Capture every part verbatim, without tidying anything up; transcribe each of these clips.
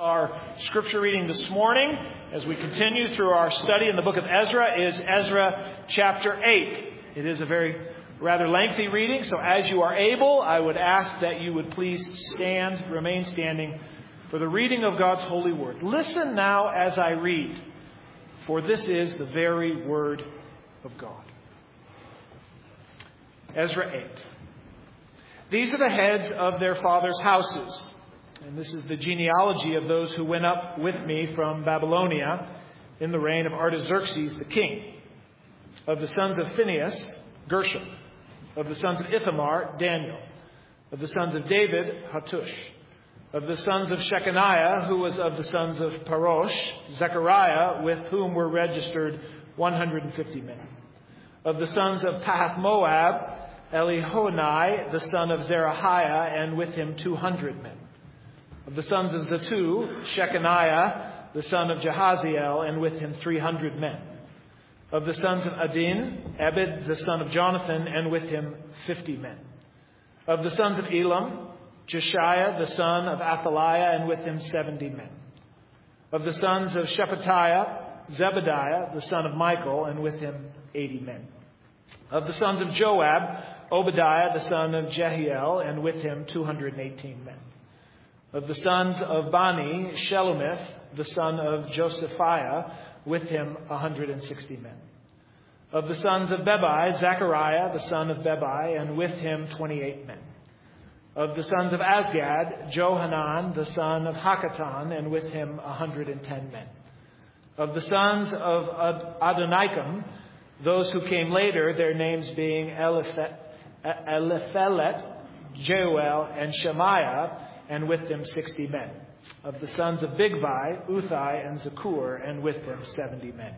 Our scripture reading this morning, as we continue through our study in the book of Ezra, is Ezra chapter eight. It is a very rather lengthy reading, so as you are able, I would ask that you would please stand, remain standing for the reading of God's holy word. Listen now as I read, for this is the very word of God. Ezra eight. These are the heads of their fathers' houses. And this is the genealogy of those who went up with me from Babylonia in the reign of Artaxerxes the king. Of the sons of Phinehas, Gershom. Of the sons of Ithamar, Daniel. Of the sons of David, Hattush. Of the sons of Shechaniah, who was of the sons of Parosh, Zechariah, with whom were registered one hundred fifty men. Of the sons of Pahath Moab, Elihoenai, the son of Zerahiah, and with him two hundred men. Of the sons of Zatu, Shechaniah, the son of Jahaziel, and with him three hundred men. Of the sons of Adin, Ebed, the son of Jonathan, and with him fifty men. Of the sons of Elam, Jeshiah, the son of Athaliah, and with him seventy men. Of the sons of Shephatiah, Zebediah, the son of Michael, and with him eighty men. Of the sons of Joab, Obadiah, the son of Jehiel, and with him two hundred eighteen men. Of the sons of Bani, Shelomith, the son of Josephiah, with him one hundred sixty men. Of the sons of Bebai, Zechariah, the son of Bebai, and with him twenty-eight men. Of the sons of Azgad, Johanan, the son of Hakatan, and with him one hundred ten men. Of the sons of Adonikam, those who came later, their names being Eliphelet, Jeuel, and Shemaiah, and with them sixty men. Of the sons of Bigvai, Uthai, and Zakur, and with them seventy men.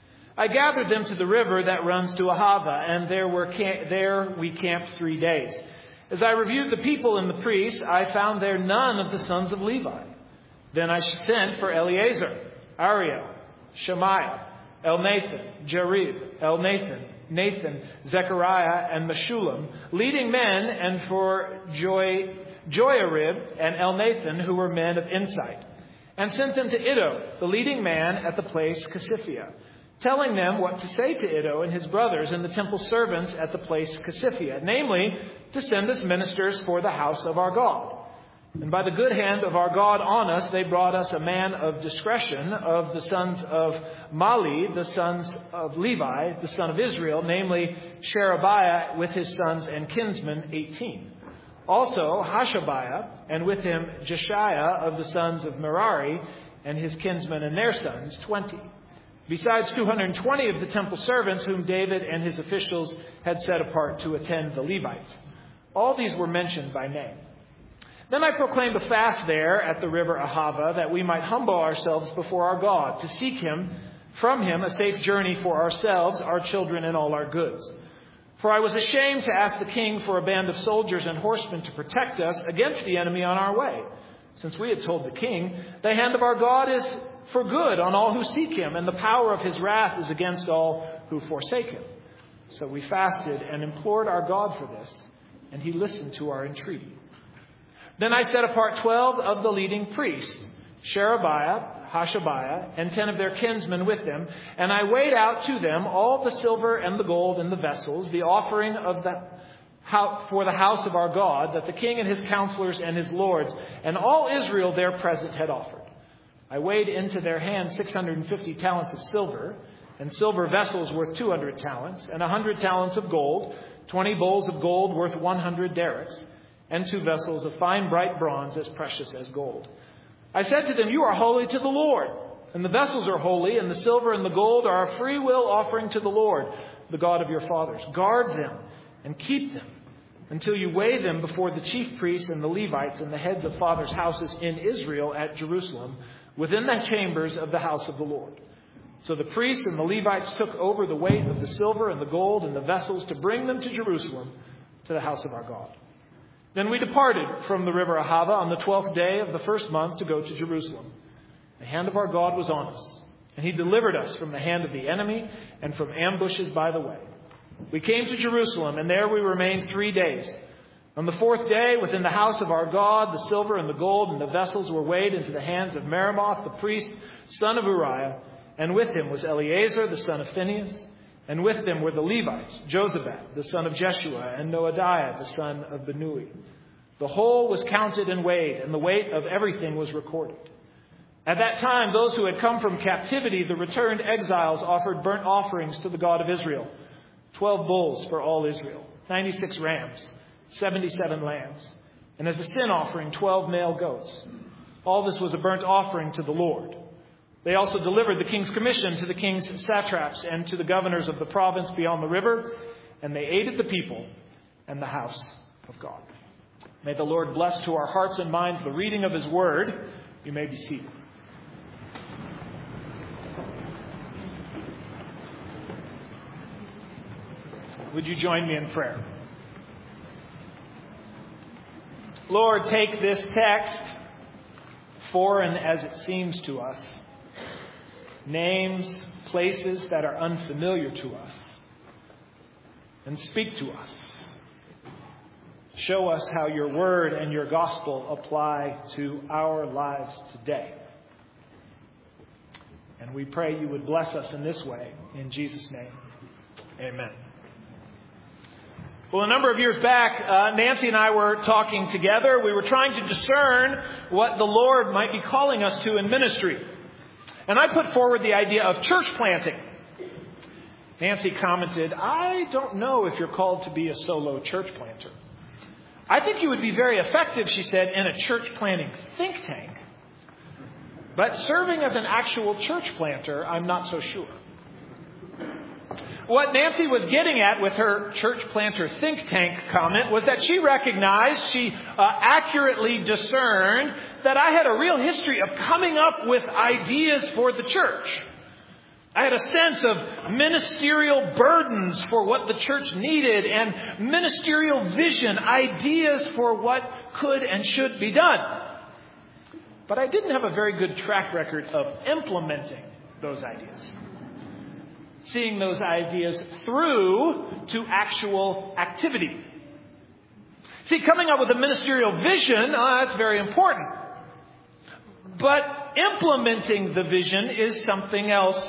I gathered them to the river that runs to Ahava, and there, were camp- there we camped three days. As I reviewed the people and the priests, I found there none of the sons of Levi. Then I sent for Eleazar, Ariel, Shemaiah, Elnathan, Jarib, Elnathan, Nathan, Zechariah, and Meshullam, leading men, and for Joy, Joiarib and Elnathan, who were men of insight, and sent them to Iddo, the leading man at the place Casiphia, telling them what to say to Iddo and his brothers and the temple servants at the place Casiphia, namely, to send us ministers for the house of our God. And by the good hand of our God on us, they brought us a man of discretion of the sons of Mali, the sons of Levi, the son of Israel, namely Sherebiah with his sons and kinsmen, eighteen. Also Hashabiah, and with him Jeshiah of the sons of Merari, and his kinsmen and their sons, twenty. Besides two hundred twenty of the temple servants whom David and his officials had set apart to attend the Levites. All these were mentioned by name. Then I proclaimed a fast there at the river Ahava, that we might humble ourselves before our God, to seek him, from him, a safe journey for ourselves, our children, and all our goods. For I was ashamed to ask the king for a band of soldiers and horsemen to protect us against the enemy on our way, since we had told the king, the hand of our God is for good on all who seek him, and the power of his wrath is against all who forsake him. So we fasted and implored our God for this, and he listened to our entreaty. Then I set apart twelve of the leading priests, Sherebiah, Hashabiah, and ten of their kinsmen with them, and I weighed out to them all the silver and the gold and the vessels, the offering of the for the house of our God, that the king and his counselors and his lords, and all Israel there present had offered. I weighed into their hands six hundred fifty talents of silver, and silver vessels worth two hundred talents, and one hundred talents of gold, twenty bowls of gold worth one hundred derricks, and two vessels of fine bright bronze as precious as gold. I said to them, you are holy to the Lord, and the vessels are holy, and the silver and the gold are a free will offering to the Lord, the God of your fathers. Guard them and keep them until you weigh them before the chief priests and the Levites and the heads of fathers' houses in Israel at Jerusalem, within the chambers of the house of the Lord. So the priests and the Levites took over the weight of the silver and the gold and the vessels to bring them to Jerusalem, to the house of our God. Then we departed from the river Ahava on the twelfth day of the first month to go to Jerusalem. The hand of our God was on us, and he delivered us from the hand of the enemy and from ambushes by the way. We came to Jerusalem, and there we remained three days. On the fourth day, within the house of our God, the silver and the gold and the vessels were weighed into the hands of Meremoth, the priest, son of Uriah, and with him was Eleazar, the son of Phinehas, and with them were the Levites, Jozabad, the son of Jeshua, and Noadiah, the son of Binnui. The whole was counted and weighed, and the weight of everything was recorded. At that time, those who had come from captivity, the returned exiles, offered burnt offerings to the God of Israel. Twelve bulls for all Israel, ninety-six rams, seventy-seven lambs, and as a sin offering, twelve male goats. All this was a burnt offering to the Lord. They also delivered the king's commission to the king's satraps and to the governors of the province beyond the river, and they aided the people and the house of God. May the Lord bless to our hearts and minds the reading of his word. You may be seated. Would you join me in prayer? Lord, take this text, foreign as it seems to us, names, places that are unfamiliar to us, and speak to us. Show us how your word and your gospel apply to our lives today. And we pray you would bless us in this way. In Jesus' name, amen. Well, a number of years back, uh, Nancy and I were talking together. We were trying to discern what the Lord might be calling us to in ministry. And I put forward the idea of church planting. Nancy commented, I don't know if you're called to be a solo church planter. I think you would be very effective, she said, in a church planting think tank. But serving as an actual church planter, I'm not so sure. What Nancy was getting at with her church planter think tank comment was that she recognized, she uh, accurately discerned that I had a real history of coming up with ideas for the church. I had a sense of ministerial burdens for what the church needed and ministerial vision, ideas for what could and should be done. But I didn't have a very good track record of implementing those ideas. Seeing those ideas through to actual activity. See, coming up with a ministerial vision, uh, that's very important. But implementing the vision is something else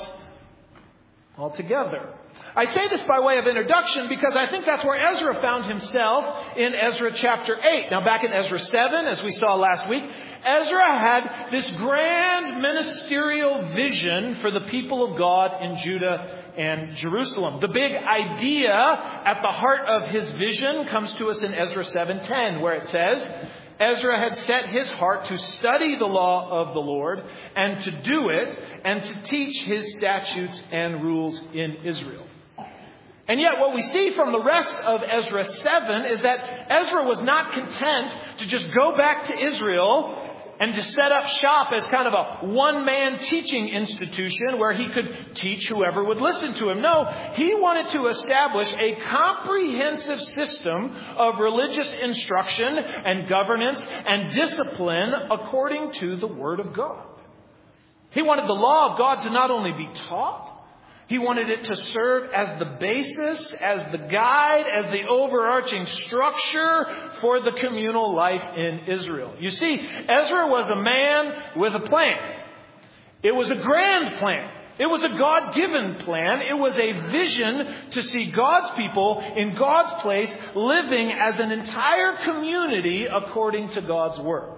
altogether. I say this by way of introduction because I think that's where Ezra found himself in Ezra chapter eight. Now, back in Ezra seven, as we saw last week, Ezra had this grand ministerial vision for the people of God in Judah and Jerusalem. The big idea at the heart of his vision comes to us in Ezra seven ten, where it says, Ezra had set his heart to study the law of the Lord and to do it and to teach his statutes and rules in Israel. And yet what we see from the rest of Ezra seven is that Ezra was not content to just go back to Israel and to set up shop as kind of a one-man teaching institution where he could teach whoever would listen to him. No, he wanted to establish a comprehensive system of religious instruction and governance and discipline according to the Word of God. He wanted the law of God to not only be taught, he wanted it to serve as the basis, as the guide, as the overarching structure for the communal life in Israel. You see, Ezra was a man with a plan. It was a grand plan. It was a God-given plan. It was a vision to see God's people in God's place living as an entire community according to God's Word.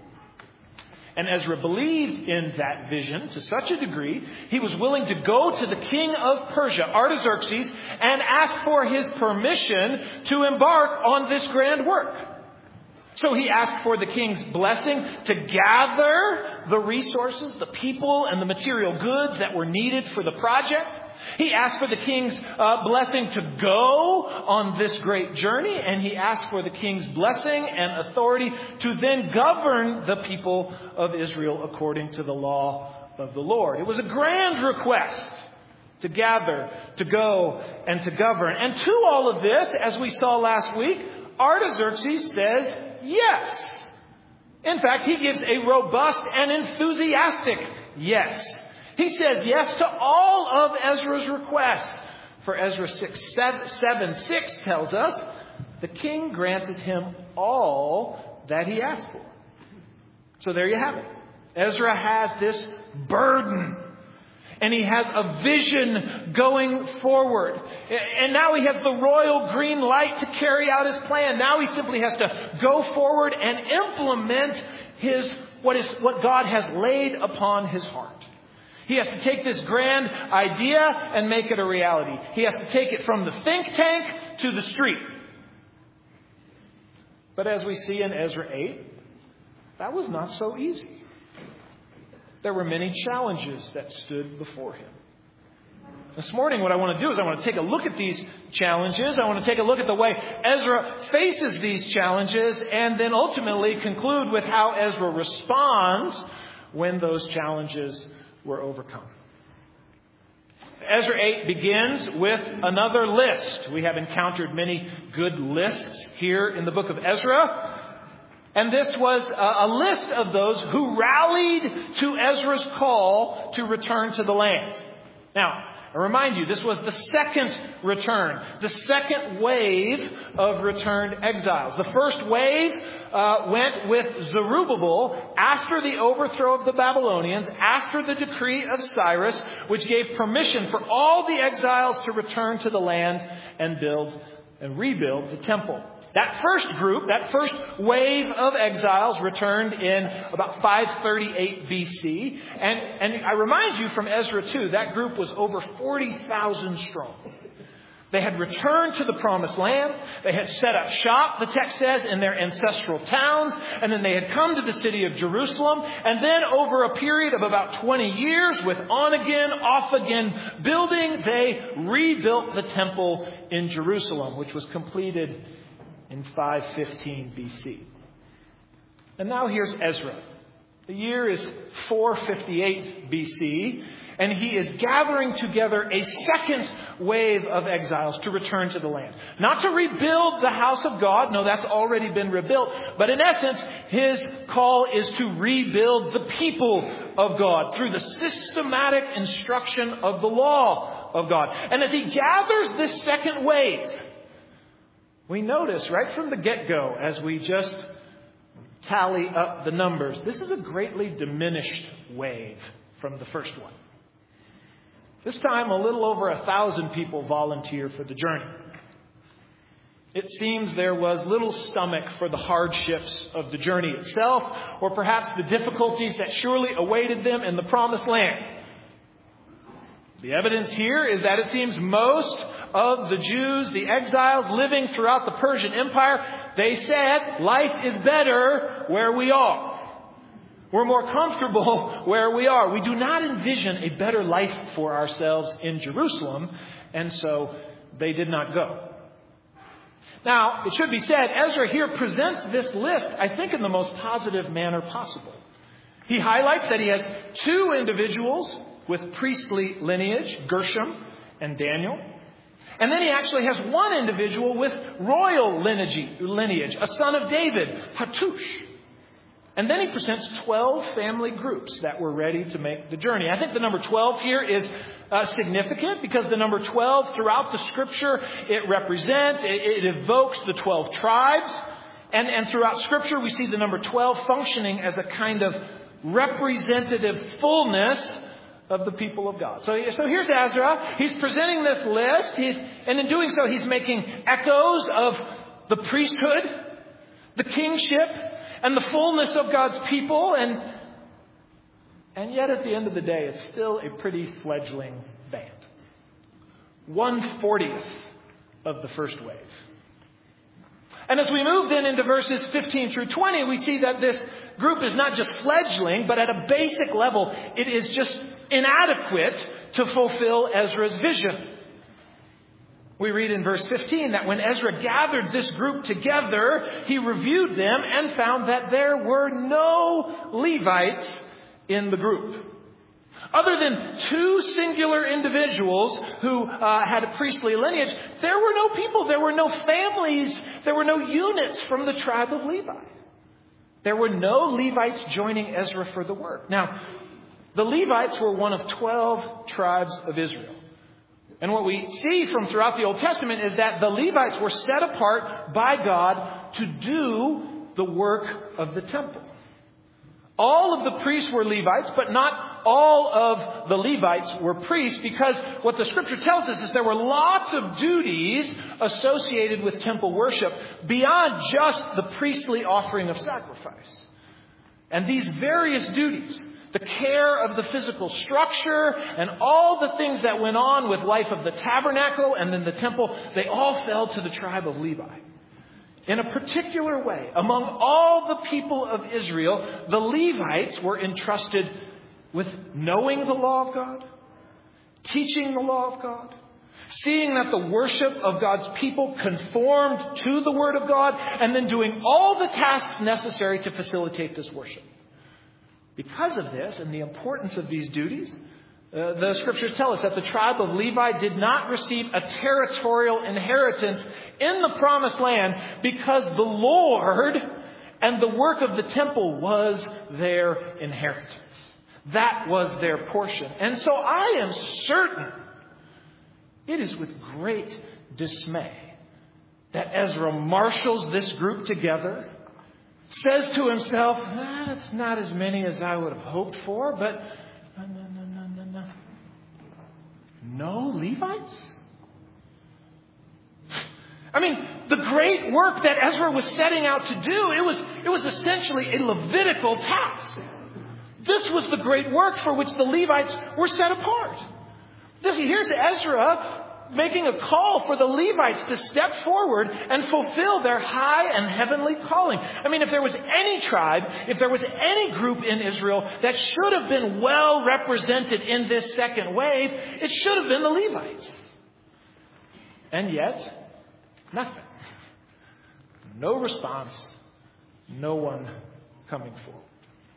And Ezra believed in that vision to such a degree, he was willing to go to the king of Persia, Artaxerxes, and ask for his permission to embark on this grand work. So he asked for the king's blessing to gather the resources, the people, and the material goods that were needed for the project. He asked for the king's uh, blessing to go on this great journey, and he asked for the king's blessing and authority to then govern the people of Israel according to the law of the Lord. It was a grand request to gather, to go, and to govern. And to all of this, as we saw last week, Artaxerxes says yes. In fact, he gives a robust and enthusiastic yes. He says yes to all of Ezra's requests. For Ezra six, seven, seven, six tells us, the king granted him all that he asked for. So there you have it. Ezra has this burden. And he has a vision going forward. And now he has the royal green light to carry out his plan. Now he simply has to go forward and implement his what is what God has laid upon his heart. He has to take this grand idea and make it a reality. He has to take it from the think tank to the street. But as we see in Ezra eight, that was not so easy. There were many challenges that stood before him. This morning, what I want to do is I want to take a look at these challenges. I want to take a look at the way Ezra faces these challenges and then ultimately conclude with how Ezra responds when those challenges were overcome. Ezra eight begins with another list. We have encountered many good lists here in the book of Ezra. And this was a list of those who rallied to Ezra's call to return to the land. Now, I remind you, this was the second return, the second wave of returned exiles. The first wave uh, went with Zerubbabel after the overthrow of the Babylonians, after the decree of Cyrus, which gave permission for all the exiles to return to the land and build and rebuild the temple. That first group, that first wave of exiles returned in about five thirty-eight B C. And, and I remind you from Ezra two, that group was over forty thousand strong. They had returned to the promised land. They had set up shop, the text says, in their ancestral towns. And then they had come to the city of Jerusalem. And then over a period of about twenty years, with on again, off again building, they rebuilt the temple in Jerusalem, which was completed in five fifteen B C. And now here's Ezra. The year is four fifty-eight B C, and he is gathering together a second wave of exiles to return to the land. Not to rebuild the house of God. No, that's already been rebuilt. But in essence, his call is to rebuild the people of God through the systematic instruction of the law of God. And as he gathers this second wave, we notice right from the get-go, as we just tally up the numbers, this is a greatly diminished wave from the first one. This time, a little over a thousand people volunteer for the journey. It seems there was little stomach for the hardships of the journey itself, or perhaps the difficulties that surely awaited them in the promised land. The evidence here is that it seems most of the Jews, the exiles living throughout the Persian Empire, they said, life is better where we are. We're more comfortable where we are. We do not envision a better life for ourselves in Jerusalem, and so they did not go. Now, it should be said, Ezra here presents this list, I think, in the most positive manner possible. He highlights that he has two individuals with priestly lineage, Gershom and Daniel. And then he actually has one individual with royal lineage, a son of David, Hattush. And then he presents twelve family groups that were ready to make the journey. I think the number twelve here is uh, significant because the number twelve throughout the scripture, it represents, it, it evokes the twelve tribes. And, and throughout scripture, we see the number twelve functioning as a kind of representative fullness of the people of God. So, so here's Ezra. He's presenting this list. He's, and in doing so, he's making echoes of the priesthood, the kingship, and the fullness of God's people. And, and yet at the end of the day, it's still a pretty fledgling band. one fortieth of the first wave. And as we move then into verses fifteen through twenty, we see that this group is not just fledgling, but at a basic level, it is just inadequate to fulfill Ezra's vision. We read in verse fifteen that when Ezra gathered this group together, he reviewed them and found that there were no Levites in the group. Other than two singular individuals who uh, had a priestly lineage, there were no people, there were no families, there were no units from the tribe of Levi. There were no Levites joining Ezra for the work. Now, the Levites were one of twelve tribes of Israel. And what we see from throughout the Old Testament is that the Levites were set apart by God to do the work of the temple. All of the priests were Levites, but not all of the Levites were priests, because what the scripture tells us is there were lots of duties associated with temple worship beyond just the priestly offering of sacrifice. And these various duties, the care of the physical structure and all the things that went on with life of the tabernacle and then the temple, they all fell to the tribe of Levi. In a particular way, among all the people of Israel, the Levites were entrusted with knowing the law of God, teaching the law of God, seeing that the worship of God's people conformed to the Word of God, and then doing all the tasks necessary to facilitate this worship. Because of this and the importance of these duties, Uh, the scriptures tell us that the tribe of Levi did not receive a territorial inheritance in the promised land because the Lord and the work of the temple was their inheritance. That was their portion. And so I am certain it is with great dismay that Ezra marshals this group together, says to himself, ah, it's not as many as I would have hoped for, but no Levites? I mean, the great work that Ezra was setting out to do, it was, it was essentially a Levitical task. This was the great work for which the Levites were set apart. This, here's Ezra making a call for the Levites to step forward and fulfill their high and heavenly calling. I mean, if there was any tribe, if there was any group in Israel that should have been well represented in this second wave, it should have been the Levites. And yet, nothing. No response. No one coming forward.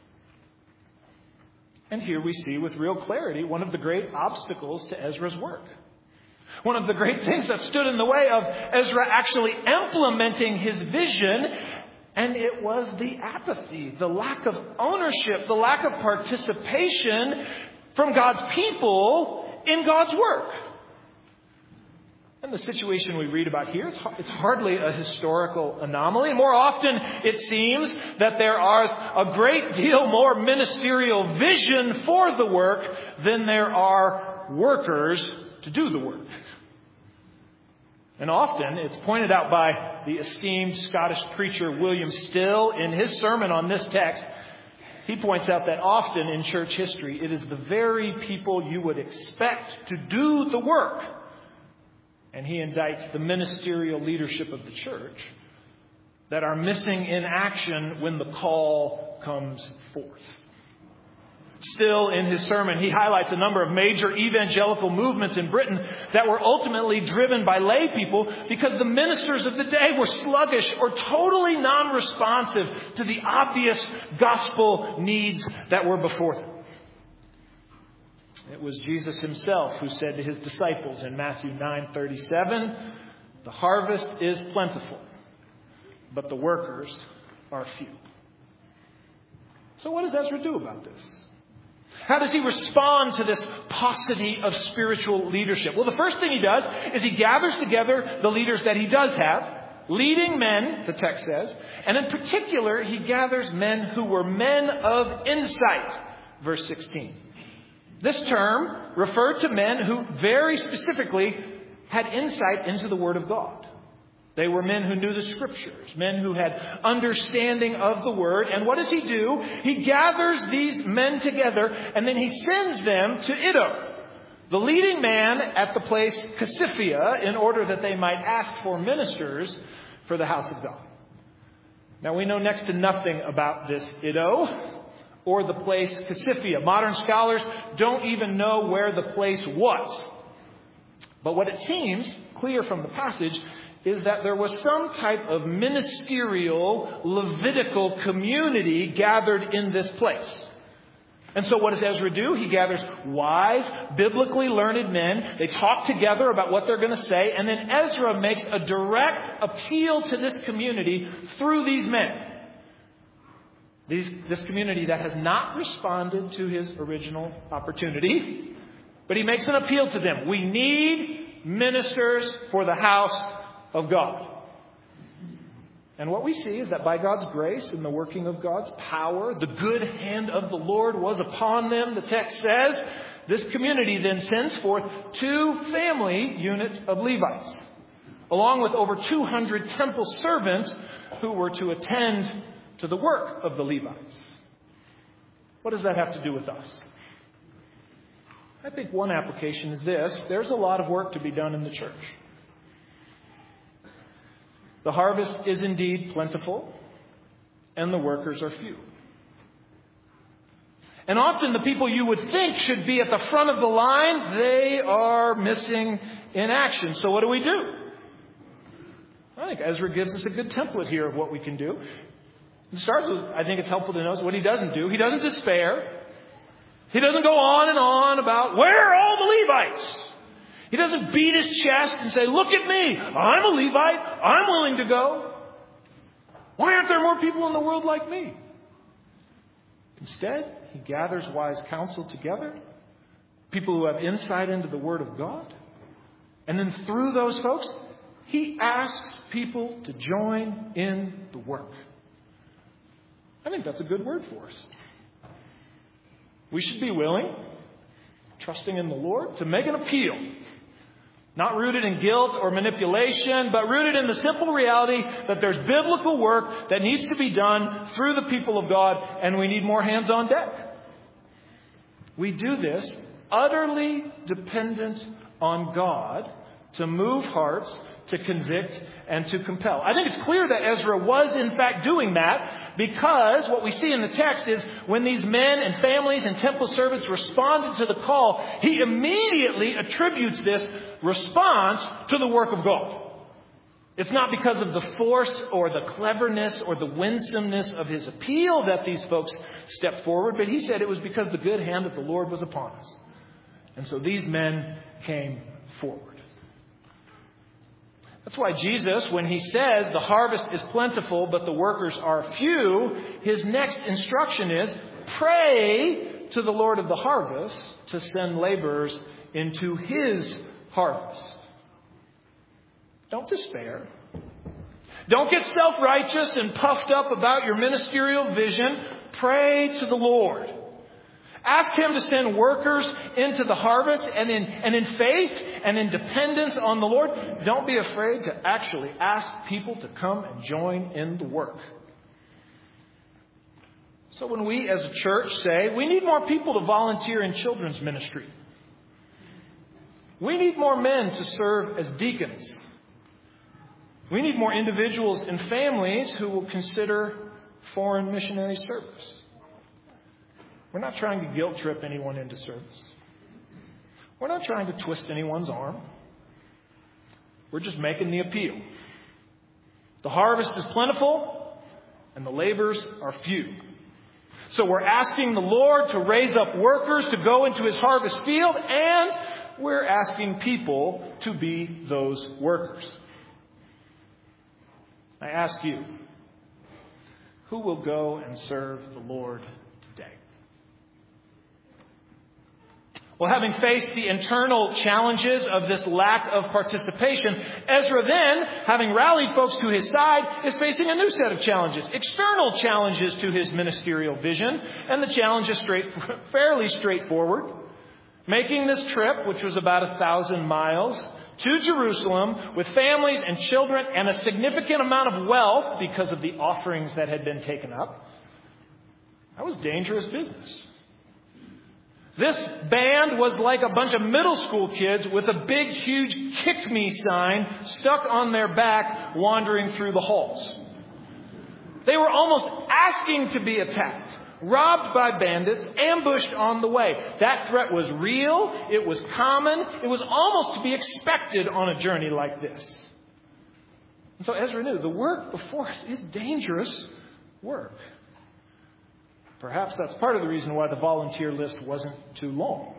And here we see with real clarity one of the great obstacles to Ezra's work. One of the great things that stood in the way of Ezra actually implementing his vision, and it was the apathy, the lack of ownership, the lack of participation from God's people in God's work. And the situation we read about here, it's, it's hardly a historical anomaly. More often, it seems that there are a great deal more ministerial vision for the work than there are workers to do the work. And often it's pointed out by the esteemed Scottish preacher William Still in his sermon on this text. He points out that often in church history, it is the very people you would expect to do the work. And he indicts the ministerial leadership of the church that are missing in action when the call comes forth. Still, in his sermon, he highlights a number of major evangelical movements in Britain that were ultimately driven by lay people because the ministers of the day were sluggish or totally non-responsive to the obvious gospel needs that were before them. It was Jesus himself who said to his disciples in Matthew nine thirty-seven, "The harvest is plentiful, but the workers are few." So what does Ezra do about this? How does he respond to this paucity of spiritual leadership? Well, the first thing he does is he gathers together the leaders that he does have, leading men, the text says, and in particular, he gathers men who were men of insight, verse sixteen. This term referred to men who very specifically had insight into the Word of God. They were men who knew the Scriptures, men who had understanding of the Word. And what does he do? He gathers these men together and then he sends them to Iddo, the leading man at the place Casiphia, in order that they might ask for ministers for the house of God. Now we know next to nothing about this Iddo or the place Casiphia. Modern scholars don't even know where the place was. But what it seems clear from the passage is that there was some type of ministerial, Levitical community gathered in this place. And so what does Ezra do? He gathers wise, biblically learned men. They talk together about what they're going to say. And then Ezra makes a direct appeal to this community through these men. These, this community that has not responded to his original opportunity. But he makes an appeal to them. We need ministers for the house of God. And what we see is that by God's grace and the working of God's power, the good hand of the Lord was upon them. The text says this community then sends forth two family units of Levites, along with over two hundred temple servants who were to attend to the work of the Levites. What does that have to do with us? I think one application is this. There's a lot of work to be done in the church. The harvest is indeed plentiful, and the workers are few. And often the people you would think should be at the front of the line, they are missing in action. So what do we do? I think Ezra gives us a good template here of what we can do. It starts with, I think it's helpful to notice what he doesn't do. He doesn't despair. He doesn't go on and on about, where are all the Levites? He doesn't beat his chest and say, look at me. I'm a Levite. I'm willing to go. Why aren't there more people in the world like me? Instead, he gathers wise counsel together, people who have insight into the Word of God. And then through those folks, he asks people to join in the work. I think that's a good word for us. We should be willing, trusting in the Lord, to make an appeal. Not rooted in guilt or manipulation, but rooted in the simple reality that there's biblical work that needs to be done through the people of God, and we need more hands on deck. We do this utterly dependent on God to move hearts, to convict, and to compel. I think it's clear that Ezra was in fact doing that, because what we see in the text is when these men and families and temple servants responded to the call, he immediately attributes this response to the work of God. It's not because of the force or the cleverness or the winsomeness of his appeal that these folks stepped forward, but he said it was because the good hand of the Lord was upon us. And so these men came forward. That's why Jesus, when he says the harvest is plentiful, but the workers are few, his next instruction is pray to the Lord of the harvest to send laborers into his harvest. Don't despair. Don't get self-righteous and puffed up about your ministerial vision. Pray to the Lord. Ask him to send workers into the harvest, and in, and in faith and in dependence on the Lord, don't be afraid to actually ask people to come and join in the work. So when we as a church say we need more people to volunteer in children's ministry, we need more men to serve as deacons, we need more individuals and families who will consider foreign missionary service. We're not trying to guilt trip anyone into service. We're not trying to twist anyone's arm. We're just making the appeal. The harvest is plentiful, and the laborers are few. So we're asking the Lord to raise up workers to go into his harvest field, and we're asking people to be those workers. I ask you, who will go and serve the Lord today? Well, having faced the internal challenges of this lack of participation, Ezra then, having rallied folks to his side, is facing a new set of challenges, external challenges to his ministerial vision. And the challenge is straight, fairly straightforward. Making this trip, which was about a thousand miles, to Jerusalem with families and children and a significant amount of wealth because of the offerings that had been taken up, that was dangerous business. This band was like a bunch of middle school kids with a big, huge kick me sign stuck on their back wandering through the halls. They were almost asking to be attacked, robbed by bandits, ambushed on the way. That threat was real. It was common. It was almost to be expected on a journey like this. And so Ezra knew the work before us is dangerous work. Perhaps that's part of the reason why the volunteer list wasn't too long.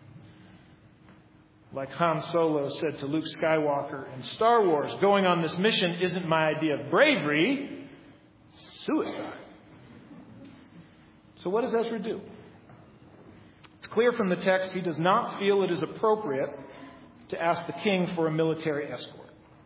Like Han Solo said to Luke Skywalker in Star Wars, going on this mission isn't my idea of bravery, it's suicide. So what does Ezra do? It's clear from the text he does not feel it is appropriate to ask the king for a military escort.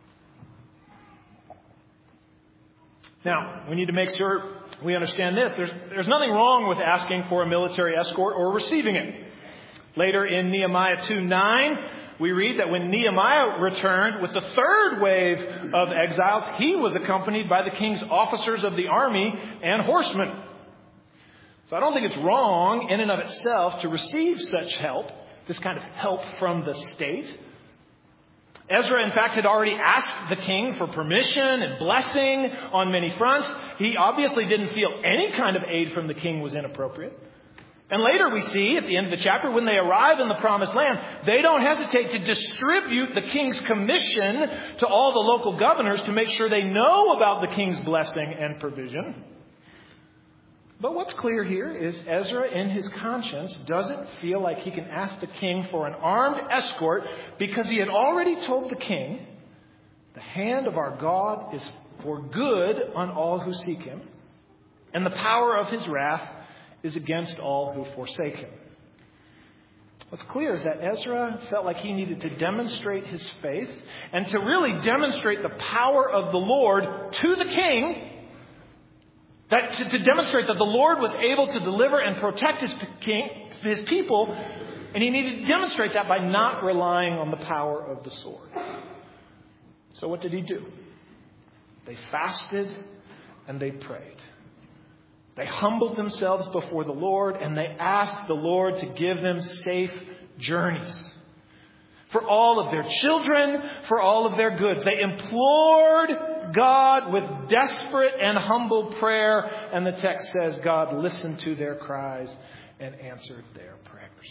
Now, we need to make sure we understand this. There's, there's nothing wrong with asking for a military escort or receiving it. Later in Nehemiah two nine, we read that when Nehemiah returned with the third wave of exiles, he was accompanied by the king's officers of the army and horsemen. So I don't think it's wrong in and of itself to receive such help, this kind of help from the state. Ezra, in fact, had already asked the king for permission and blessing on many fronts. He obviously didn't feel any kind of aid from the king was inappropriate. And later we see, at the end of the chapter, when they arrive in the promised land, they don't hesitate to distribute the king's commission to all the local governors to make sure they know about the king's blessing and provision. But what's clear here is Ezra, in his conscience, doesn't feel like he can ask the king for an armed escort because he had already told the king, the hand of our God is for good on all who seek him, and the power of his wrath is against all who forsake him. What's clear is that Ezra felt like he needed to demonstrate his faith and to really demonstrate the power of the Lord to the king. That to, to demonstrate that the Lord was able to deliver and protect his, king, his people, and he needed to demonstrate that by not relying on the power of the sword. So what did he do? They fasted and they prayed. They humbled themselves before the Lord and they asked the Lord to give them safe journeys. For all of their children, for all of their goods. They implored God with desperate and humble prayer. And the text says God listened to their cries and answered their prayers.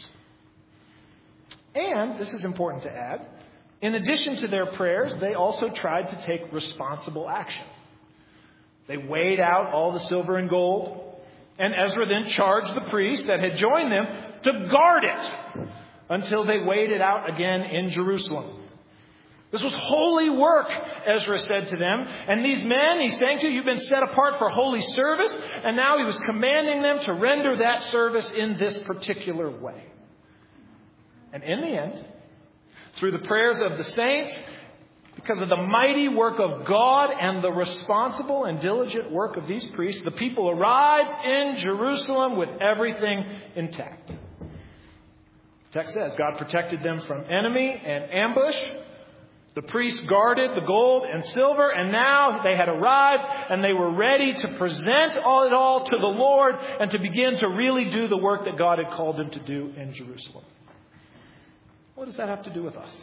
And, this is important to add, in addition to their prayers, they also tried to take responsible action. They weighed out all the silver and gold. And Ezra then charged the priests that had joined them to guard it until they weighed it out again in Jerusalem. This was holy work, Ezra said to them. And these men, he's saying to you, you've been set apart for holy service. And now he was commanding them to render that service in this particular way. And in the end, through the prayers of the saints, because of the mighty work of God and the responsible and diligent work of these priests, the people arrived in Jerusalem with everything intact. The text says God protected them from enemy and ambush. The priests guarded the gold and silver, and now they had arrived and they were ready to present all it all to the Lord and to begin to really do the work that God had called them to do in Jerusalem. What does that have to do with us?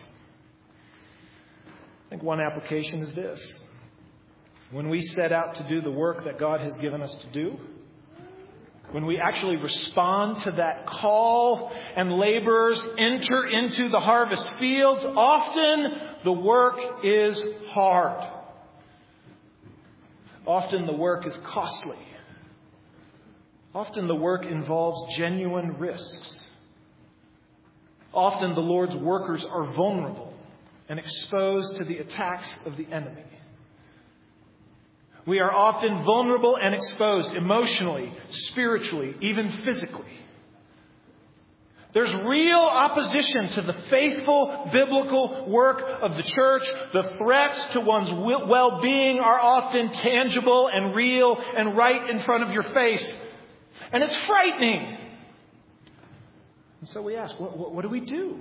I think one application is this. When we set out to do the work that God has given us to do, when we actually respond to that call and laborers enter into the harvest fields, often the work is hard. Often the work is costly. Often the work involves genuine risks. Often the Lord's workers are vulnerable and exposed to the attacks of the enemy. We are often vulnerable and exposed emotionally, spiritually, even physically. There's real opposition to the faithful biblical work of the church. The threats to one's well-being are often tangible and real and right in front of your face. And it's frightening. And so we ask, what, what, what do we do?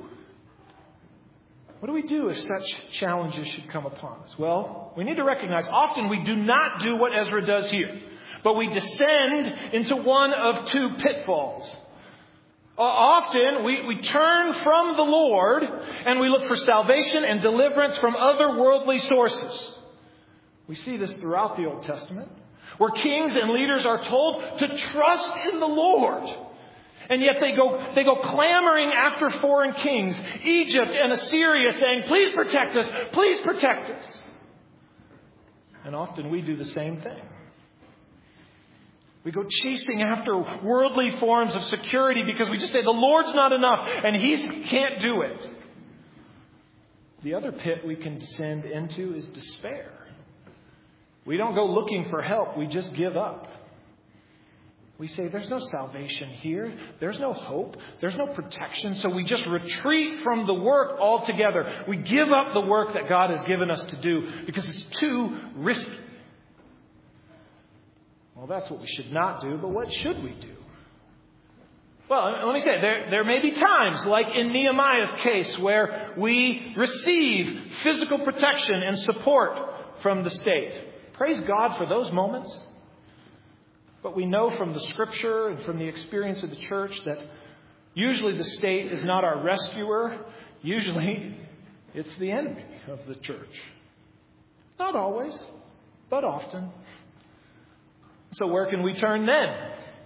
What do we do if such challenges should come upon us? Well, we need to recognize often we do not do what Ezra does here, but we descend into one of two pitfalls. Uh, often we, we turn from the Lord and we look for salvation and deliverance from other worldly sources. We see this throughout the Old Testament, where kings and leaders are told to trust in the Lord. And yet they go they go clamoring after foreign kings, Egypt and Assyria, saying, please protect us, please protect us. And often we do the same thing. We go chasing after worldly forms of security because we just say the Lord's not enough and He can't do it. The other pit we can descend into is despair. We don't go looking for help, we just give up. We say, there's no salvation here. There's no hope. There's no protection. So we just retreat from the work altogether. We give up the work that God has given us to do because it's too risky. Well, that's what we should not do, but what should we do? Well, let me say, there, there may be times, like in Nehemiah's case, where we receive physical protection and support from the state. Praise God for those moments. But we know from the Scripture and from the experience of the church that usually the state is not our rescuer. Usually it's the enemy of the church. Not always, but often. So where can we turn then?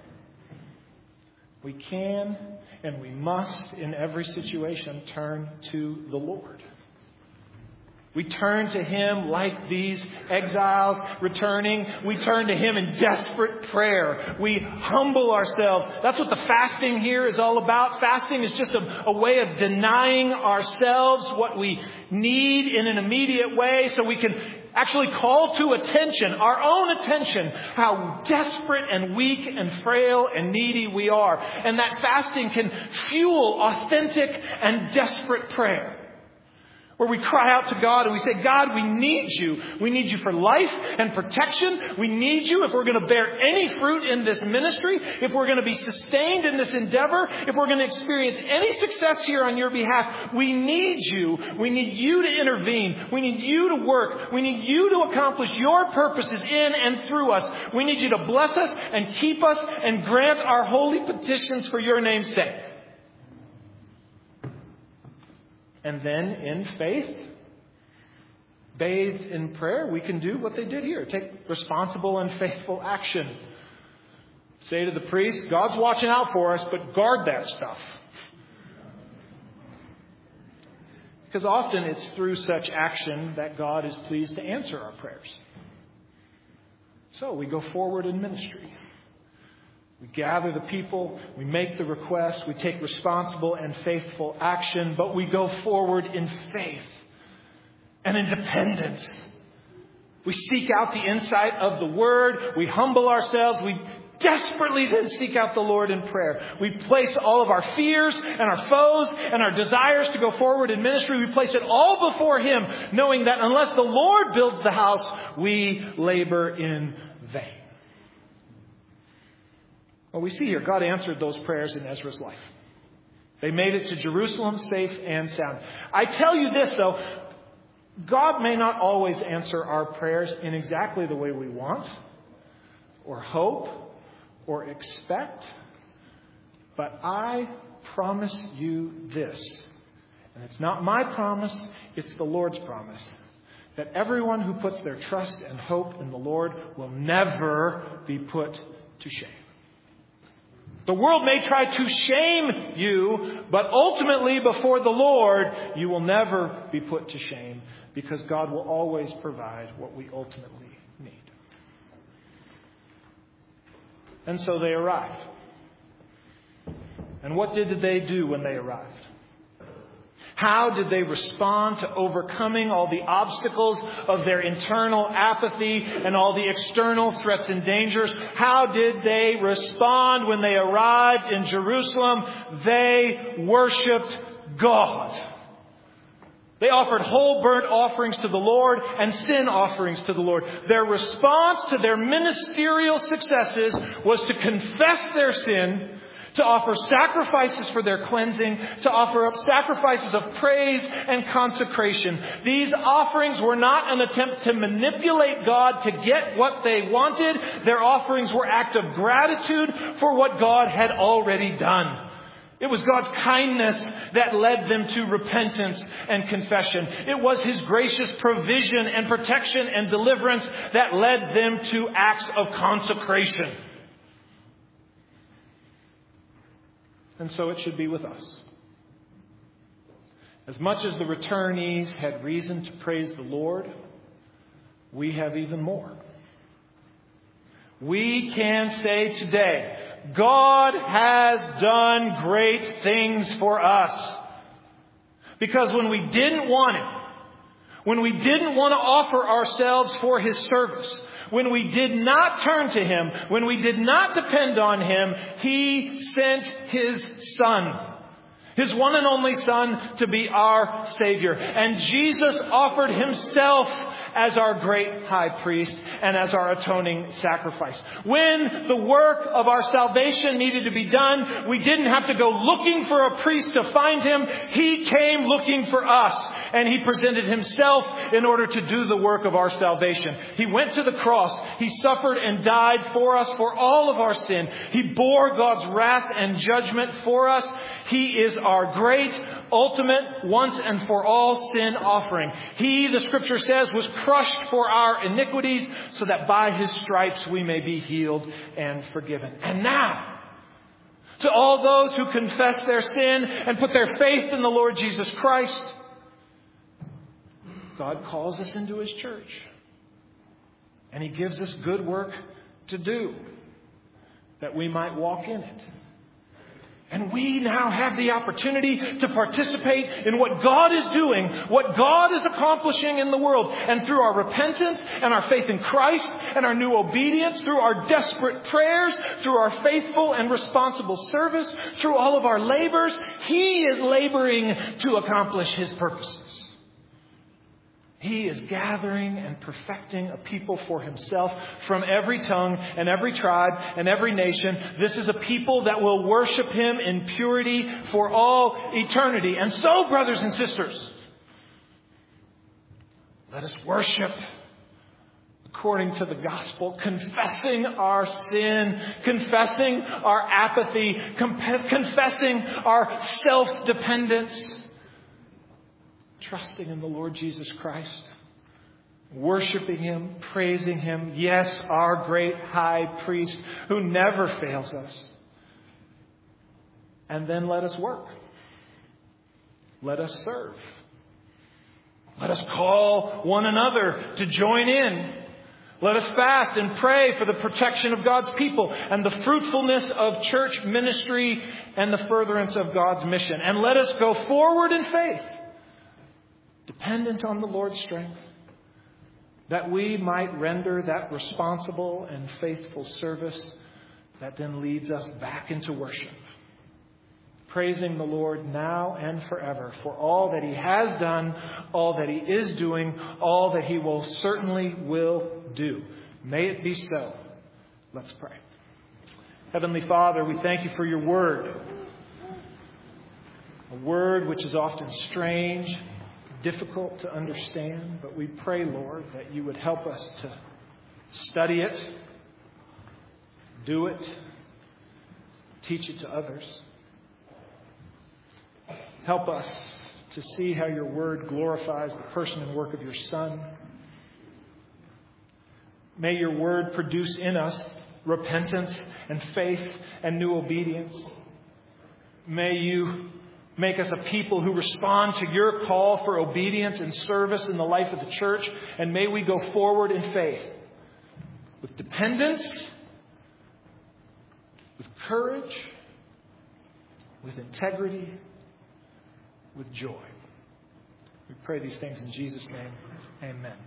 We can and we must, in every situation, turn to the Lord. We turn to Him like these exiles returning. We turn to Him in desperate prayer. We humble ourselves. That's what the fasting here is all about. Fasting is just a, a way of denying ourselves what we need in an immediate way so we can actually call to attention, our own attention, how desperate and weak and frail and needy we are. And that fasting can fuel authentic and desperate prayer. Where we cry out to God and we say, God, we need you. We need you for life and protection. We need you if we're going to bear any fruit in this ministry, if we're going to be sustained in this endeavor, if we're going to experience any success here on your behalf. We need you. We need you to intervene. We need you to work. We need you to accomplish your purposes in and through us. We need you to bless us and keep us and grant our holy petitions for your name's sake. And then in faith, bathed in prayer, we can do what they did here. Take responsible and faithful action. Say to the priest, God's watching out for us, but guard that stuff. Because often it's through such action that God is pleased to answer our prayers. So we go forward in ministry. We gather the people, we make the requests, we take responsible and faithful action, but we go forward in faith and in dependence. We seek out the insight of the Word, we humble ourselves, we desperately then seek out the Lord in prayer. We place all of our fears and our foes and our desires to go forward in ministry, we place it all before Him, knowing that unless the Lord builds the house, we labor in vain. Well, we see here, God answered those prayers in Ezra's life. They made it to Jerusalem safe and sound. I tell you this, though, God may not always answer our prayers in exactly the way we want, or hope, or expect. But I promise you this, and it's not my promise, it's the Lord's promise, that everyone who puts their trust and hope in the Lord will never be put to shame. The world may try to shame you, but ultimately before the Lord, you will never be put to shame because God will always provide what we ultimately need. And so they arrived. And what did they do when they arrived? How did they respond to overcoming all the obstacles of their internal apathy and all the external threats and dangers? How did they respond when they arrived in Jerusalem? They worshiped God. They offered whole burnt offerings to the Lord and sin offerings to the Lord. Their response to their ministerial successes was to confess their sin, to offer sacrifices for their cleansing, to offer up sacrifices of praise and consecration. These offerings were not an attempt to manipulate God to get what they wanted. Their offerings were acts of gratitude for what God had already done. It was God's kindness that led them to repentance and confession. It was His gracious provision and protection and deliverance that led them to acts of consecration. And so it should be with us. As much as the returnees had reason to praise the Lord, we have even more. We can say today, God has done great things for us. Because when we didn't want Him, when we didn't want to offer ourselves for His service, when we did not turn to Him, when we did not depend on Him, He sent His Son, His one and only Son, to be our Savior. And Jesus offered Himself as our great high priest and as our atoning sacrifice. When the work of our salvation needed to be done, we didn't have to go looking for a priest to find Him. He came looking for us, and He presented Himself in order to do the work of our salvation. He went to the cross. He suffered and died for us for all of our sin. He bore God's wrath and judgment for us. He is our great, ultimate, once and for all sin offering. He, the Scripture says, was crushed for our iniquities, so that by His stripes we may be healed and forgiven. And now, to all those who confess their sin and put their faith in the Lord Jesus Christ, God calls us into His church. And He gives us good work to do, that we might walk in it. And we now have the opportunity to participate in what God is doing, what God is accomplishing in the world. And through our repentance and our faith in Christ and our new obedience, through our desperate prayers, through our faithful and responsible service, through all of our labors, He is laboring to accomplish His purposes. He is gathering and perfecting a people for Himself from every tongue and every tribe and every nation. This is a people that will worship Him in purity for all eternity. And so, brothers and sisters, let us worship according to the gospel, confessing our sin, confessing our apathy, confessing our self-dependence, trusting in the Lord Jesus Christ, worshiping Him, praising Him. Yes, our great high priest who never fails us. And then let us work. Let us serve. Let us call one another to join in. Let us fast and pray for the protection of God's people and the fruitfulness of church ministry and the furtherance of God's mission. And let us go forward in faith, dependent on the Lord's strength, that we might render that responsible and faithful service that then leads us back into worship, praising the Lord now and forever for all that He has done, all that He is doing, all that He will certainly will do. May it be so. Let's pray. Heavenly Father, we thank You for Your word, a word which is often strange, difficult to understand, but we pray, Lord, that You would help us to study it, do it, teach it to others. Help us to see how Your word glorifies the person and work of Your Son. May Your word produce in us repentance and faith and new obedience. May You make us a people who respond to Your call for obedience and service in the life of the church. And may we go forward in faith with dependence, with courage, with integrity, with joy. We pray these things in Jesus' name. Amen.